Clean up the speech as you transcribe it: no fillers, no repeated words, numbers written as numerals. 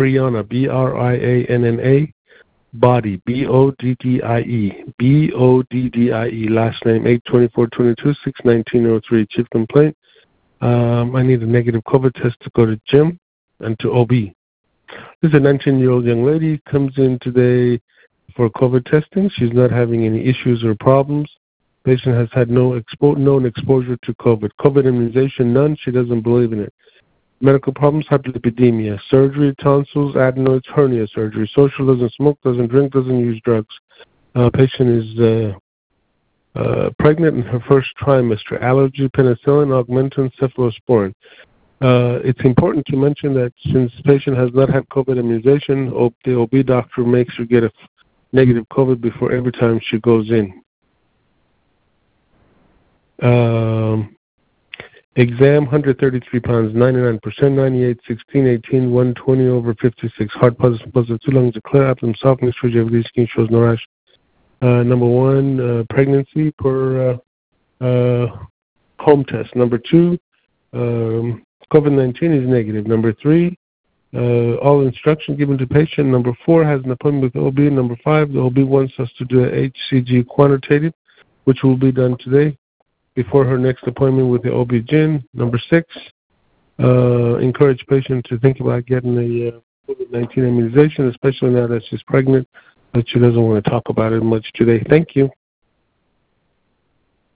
Brianna, Brianna, Body, Boddie, Boddie, last name 8/24/22, 6/19/03. Chief complaint, I need a negative COVID test to go to gym and to OB. This is a 19-year-old young lady, comes in today for COVID testing. She's not having any issues or problems. Patient has had no known exposure to COVID. COVID immunization, none. She doesn't believe in it. Medical problems, hyperlipidemia, surgery, tonsils, adenoids, hernia surgery. Social, doesn't smoke, doesn't drink, doesn't use drugs. Patient is pregnant in her first trimester. Allergy, penicillin, augmentin, cephalosporin. It's important to mention that since the patient has not had COVID immunization, the OB doctor makes her get a negative COVID before every time she goes in. Exam, 133 pounds, 99%, 98, 16, 18, 120/56. Heart positive, 2 lungs are clear, abdomen soft, mixture of skin shows no rash. Number 1, pregnancy per home test. Number 2, COVID-19 is negative. Number 3, all instruction given to patient. Number 4, has an appointment with OB. Number 5, the OB wants us to do an HCG quantitative, which will be done today before her next appointment with the OB-GYN. Number 6, encourage patient to think about getting a COVID-19 immunization, especially now that she's pregnant, but she doesn't want to talk about it much today. Thank you.